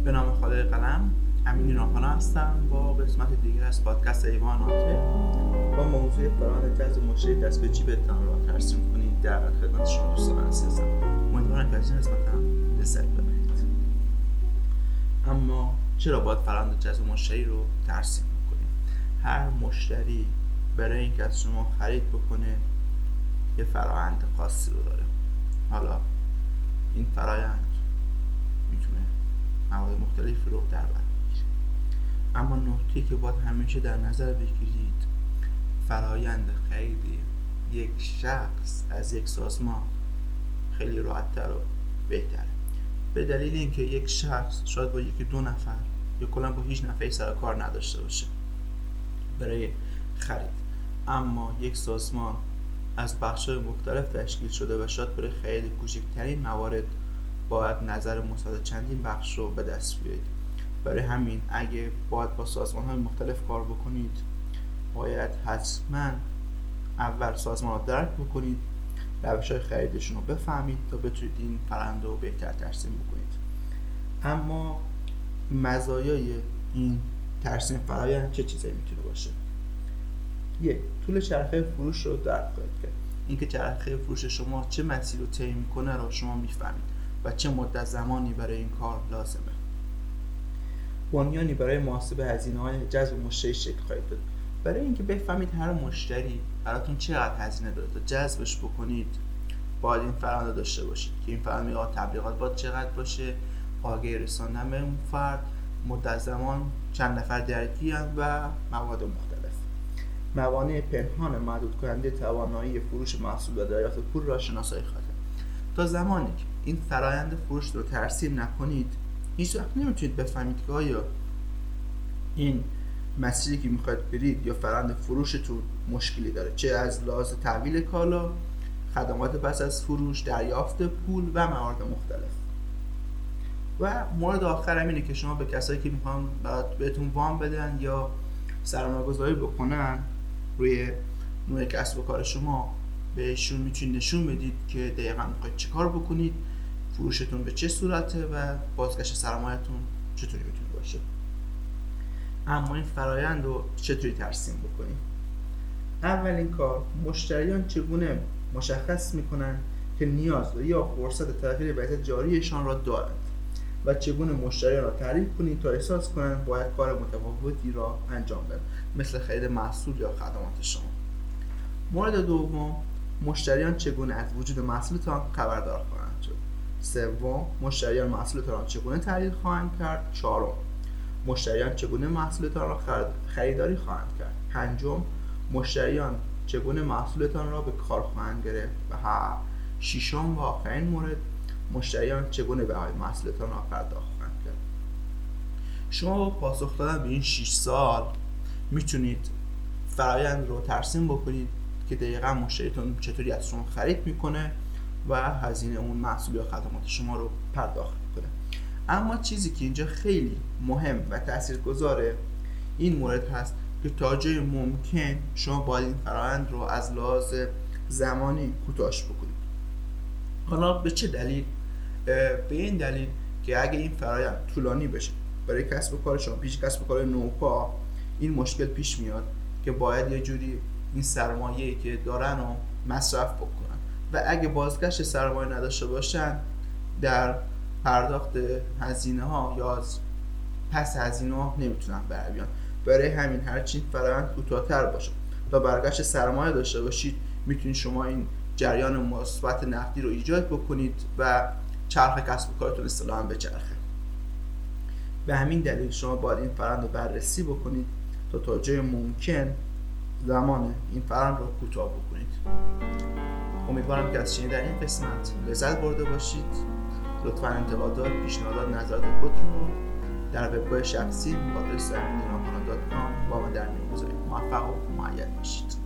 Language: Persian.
به نام خالق قلم، امین ایرانخان هستم با قسمت دیگر از پادکست ایوان ناطق با موضوع فرآیند جذب مشتری دست به جیبتان را ترسیم کنید در خدمت شما دوستان عزیزم. امیدوارم که از این قسمتم لذت ببرید. اما چرا باید فرآیند جذب مشتری رو ترسیم کنیم؟ هر مشتری برای اینکه از شما خرید بکنه یه فرآیند خاصی رو داره. حالا این فرآیند میتونه مواد مختلفی رو در بر بگیره، اما نکته‌ای که باید همیشه در نظر بگیرید فرآیند خرید یک شخص از یک سازمان خیلی راحت‌تر و بهتره، به دلیل اینکه یک شخص شاید با یکی دو نفر یا کلا با هیچ نفری سر کار نداشته باشه برای خرید، اما یک سازمان از بخش‌های مختلف تشکیل شده و شاید برای خرید کوچکترین موارد باید نظر مساعد چندین بخش رو به دست بیارید. برای همین اگه باید با سازمان‌های مختلف کار بکنید باید حتما اول سازمان رو درک بکنید، روش‌های خریدشون رو بفهمید تا بتونید این فرآیند رو بهتر ترسیم بکنید. اما مزایای این ترسیم فرآیند چه چیزایی میتونه باشه؟ یک، طول چرخه فروش رو درک خواهید کرد. اینکه چرخه فروش شما چه مسیری رو طی میکنه رو شما میفهمید و چه مدت زمانی برای این کار لازمه. بنیانی برای محاسبه هزینه‌های جذب مشتری شکل خواهید داد. برای اینکه بفهمید هر مشتری براتون چقدر هزینه داره تا جذبش بکنید باید این فرآیند داشته باشید که این فرآیند تبلیغات باید چقدر باشه، آگهی رساندن به اون فرد، مدت زمان، چند نفر درگیرن و مواد مختلف. موانع پنهان محدود کننده توانایی فروش محصول و دریافت پول را شناسایی خواهید. تا زمانی که این فرآیند فروش رو ترسیم نکنید هیچ وقت نمیتونید بفهمید که آیا این مسیری که میخواید برید یا فرآیند فروشتون مشکلی داره، چه از لحاظ تحویل کالا، خدمات پس از فروش، دریافت پول و موارد مختلف. و مورد آخر اینه که شما به کسایی که میخوان بهتون وام بدن یا سرمایه‌گذاری بکنن روی نوع کسب و کار شما، بهشون میتونید نشون بدید که دقیقاً میخواید چه کار بکنید، فروشتون به چه صورته و بازگشت سرمایه‌تون چطوری میتونه باشه. اما این فرآیند رو چطوری ترسیم بکنیم؟ اولین کار، مشتریان چگونه مشخص میکنن که نیاز یا فرصت تغییر وضعیت جاریشان را دارند و چگونه مشتریان را تعریف کنید تا احساس کنند باید کار متفاوتی را انجام بدن، مثل خرید محصول یا خدمات شما. مورد دوم، مشتریان چگونه از وجود محصولتان خبردار خواهند شد. سوم، مشتریان محصولتان را چگونه تحلیل خواهند کرد. چهارم، مشتریان چگونه محصولتان را خریداری خواهند کرد. پنجم، مشتریان چگونه محصولتان را به کار خواهند گرفت. و ششم و آخرین مورد، مشتریان چگونه بهای محصولتان را پرداخت خواهند کرد. شما با پاسخ دادن به این 6 سوال میتونید فرآیند رو ترسیم بکنید که دقیقاً مشتریتون چطوری از شما خرید میکنه و هزینه اون محصول یا خدمات شما رو پرداخت میکنه. اما چیزی که اینجا خیلی مهم و تاثیرگذاره این مورد هست که تا جای ممکن شما باید این فرآیند رو از لحاظ زمانی کوتاهش بکنید. حالا به چه دلیل؟ به این دلیل که اگه این فرآیند طولانی بشه برای کسب و کار شما، پیش کسب و کار نوپا این مشکل پیش میاد که باید یه جوری این سرمایه‌ای که دارن رو مصرف بکنن و اگه بازگشت سرمایه نداشته باشن در پرداخت هزینه ها یا از پس هزینه ها نمیتونن بر بیان. برای همین هرچی فرآیند کوتاه‌تر باشه تا برگشت سرمایه داشته باشید میتونید شما این جریان مثبت نقدی رو ایجاد بکنید و چرخ کسب و کارتون اصطلاحاً بچرخه. به همین دلیل شما باید این فرآیند رو بررسی بکنید تا جای ممکن زمان این فرآیند رو کوتاه بکنید. امیدوارم که از شنیدن این قسمت لذت برده باشید. لطفاً انتقادات، پیشنهادات، نظرات خودتون رو در وبگاه شخصی با آدرس aminirankhan.com با من در میون بذارید. موفق و مؤید باشید.